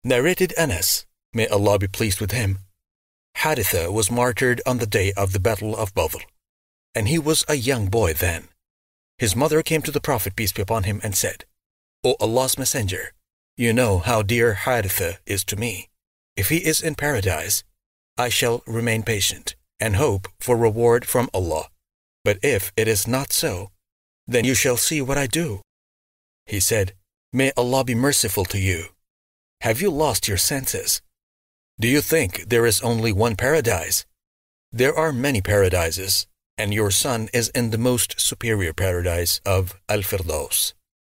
Narrated Anas, may Allah be pleased with him, Haritha was martyred on the day of the Battle of Badr, and he was a young boy then. His mother came to the Prophet, peace be upon him, and said, O Allah's Messenger, you know how dear Haritha is to me. If he is in paradise, I shall remain patient and hope for reward from Allah. But if it is not so, then you shall see what I do. He said, May Allah be merciful to you. Have you lost your senses? Do you think there is only one paradise? There are many paradises, and your son is in the most superior paradise of Al-Firdaus.